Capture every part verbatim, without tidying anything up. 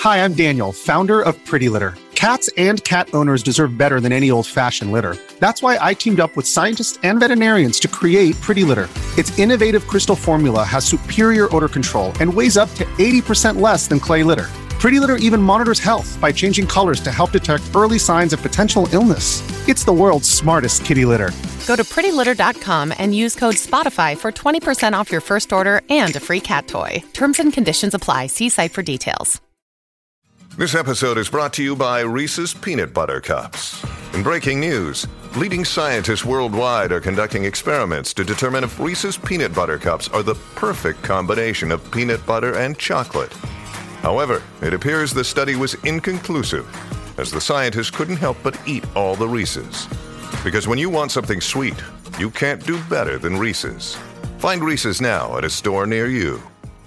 Hi, I'm Daniel, founder of Pretty Litter. Cats and cat owners deserve better than any old-fashioned litter. That's why I teamed up with scientists and veterinarians to create Pretty Litter. Its innovative crystal formula has superior odor control and weighs up to eighty percent less than clay litter. Pretty Litter even monitors health by changing colors to help detect early signs of potential illness. It's the world's smartest kitty litter. Go to pretty litter dot com and use code SPOTIFY for twenty percent off your first order and a free cat toy. Terms and conditions apply. See site for details. This episode is brought to you by Reese's Peanut Butter Cups. In breaking news, leading scientists worldwide are conducting experiments to determine if Reese's Peanut Butter Cups are the perfect combination of peanut butter and chocolate. However, it appears the study was inconclusive, as the scientists couldn't help but eat all the Reese's. Because when you want something sweet, you can't do better than Reese's. Find Reese's now at a store near you.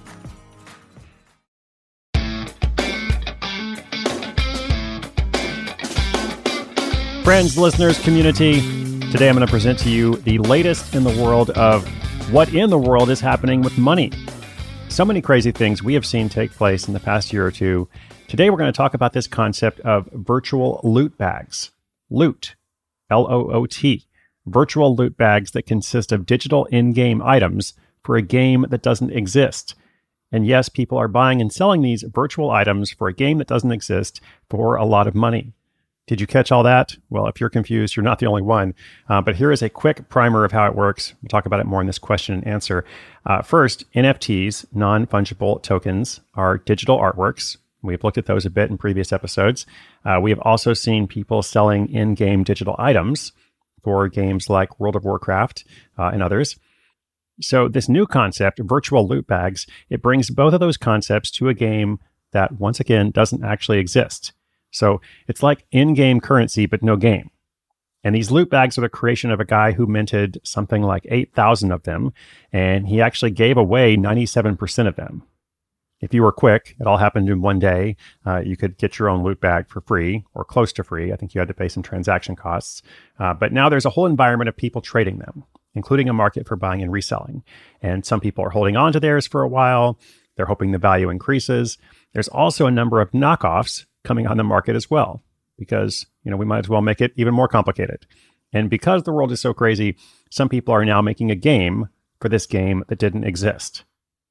Friends, listeners, community, today I'm going to present to you the latest in the world of what in the world is happening with money. So many crazy things we have seen take place in the past year or two. Today we're going to talk about this concept of virtual loot bags. Loot, L O O T, virtual loot bags that consist of digital in-game items for a game that doesn't exist. And yes, people are buying and selling these virtual items for a game that doesn't exist for a lot of money. Did you catch all that? Well, if you're confused, you're not the only one. Uh, but here is a quick primer of how it works. We'll talk about it more in this question and answer. Uh, first, N F Ts, non-fungible tokens, are digital artworks. We've looked at those a bit in previous episodes. Uh, we have also seen people selling in-game digital items for games like World of Warcraft uh, and others. So this new concept, virtual loot bags, it brings both of those concepts to a game that, once again, doesn't actually exist. So it's like in-game currency, but no game. And these loot bags are the creation of a guy who minted something like eight thousand of them, and he actually gave away ninety-seven percent of them. If you were quick, it all happened in one day. Uh, you could get your own loot bag for free, or close to free. I think you had to pay some transaction costs. Uh, but now there's a whole environment of people trading them, including a market for buying and reselling. And some people are holding on to theirs for a while. They're hoping the value increases. There's also a number of knockoffs coming on the market as well, because, you know, we might as well make it even more complicated. And because the world is so crazy, some people are now making a game for this game that didn't exist.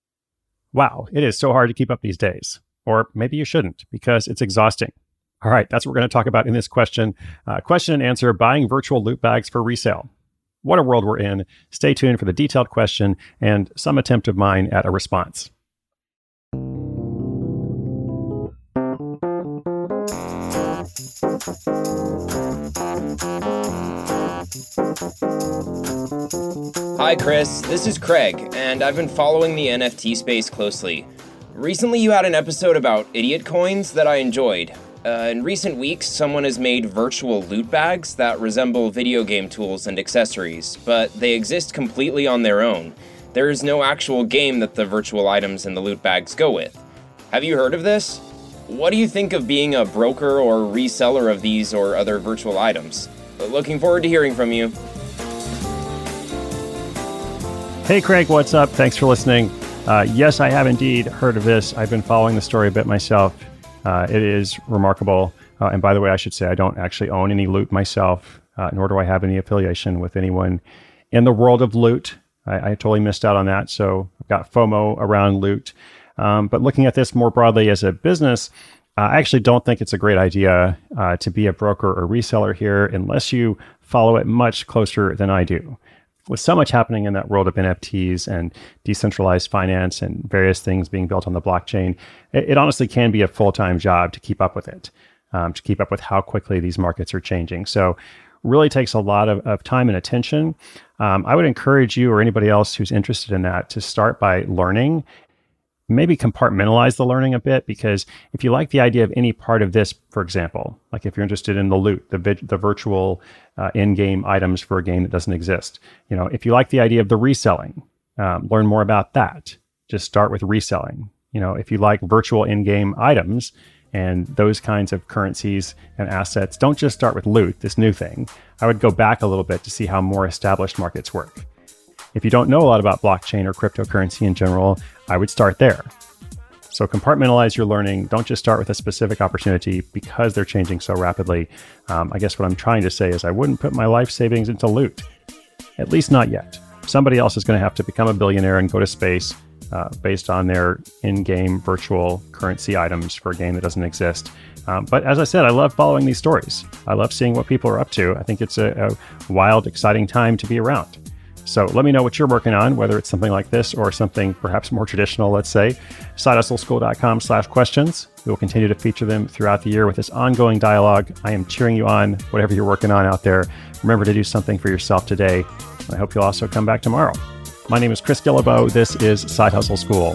Wow, it is so hard to keep up these days. Or maybe you shouldn't, because it's exhausting. All right, that's what we're going to talk about in this question. Uh, question and answer, buying virtual loot bags for resale. What a world we're in. Stay tuned for the detailed question and some attempt of mine at a response. Hi Chris, this is Craig, and I've been following the N F T space closely. Recently you had an episode about idiot coins that I enjoyed. Uh, in recent weeks, someone has made virtual loot bags that resemble video game tools and accessories, but they exist completely on their own. There is no actual game that the virtual items in the loot bags go with. Have you heard of this? What do you think of being a broker or reseller of these or other virtual items? Looking forward to hearing from you. Hey Craig, what's up? Thanks for listening. Uh, yes, I have indeed heard of this. I've been following the story a bit myself. Uh, it is remarkable. Uh, and by the way, I should say I don't actually own any loot myself, uh, nor do I have any affiliation with anyone in the world of loot. I, I totally missed out on that. So I've got FOMO around loot. Um, but looking at this more broadly as a business, uh, I actually don't think it's a great idea uh, to be a broker or reseller here unless you follow it much closer than I do. With so much happening in that world of N F Ts and decentralized finance and various things being built on the blockchain, it, it honestly can be a full-time job to keep up with it, um, to keep up with how quickly these markets are changing. So really takes a lot of, of time and attention. Um, I would encourage you or anybody else who's interested in that to start by learning. Maybe compartmentalize the learning a bit, because if you like the idea of any part of this, for example, like if you're interested in the loot, the vi- the virtual uh, in-game items for a game that doesn't exist, you know, if you like the idea of the reselling, um, learn more about that. Just start with reselling. You know, if you like virtual in-game items and those kinds of currencies and assets, don't just start with loot, this new thing. I would go back a little bit to see how more established markets work. If you don't know a lot about blockchain or cryptocurrency in general, I would start there. So compartmentalize your learning. Don't just start with a specific opportunity because they're changing so rapidly. Um, I guess what I'm trying to say is I wouldn't put my life savings into loot, at least not yet. Somebody else is going to have to become a billionaire and go to space uh, based on their in-game virtual currency items for a game that doesn't exist. Um, but as I said, I love following these stories. I love seeing what people are up to. I think it's a, a wild, exciting time to be around. So let me know what you're working on, whether it's something like this or something perhaps more traditional, let's say. side hustle school dot com slash questions. We will continue to feature them throughout the year with this ongoing dialogue. I am cheering you on, whatever you're working on out there. Remember to do something for yourself today. I hope you'll also come back tomorrow. My name is Chris Guillebeau. This is Side Hustle School.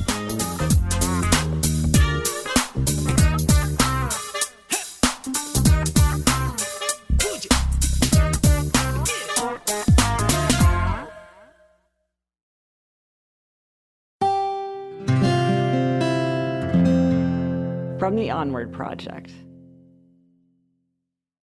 From the Onward Project.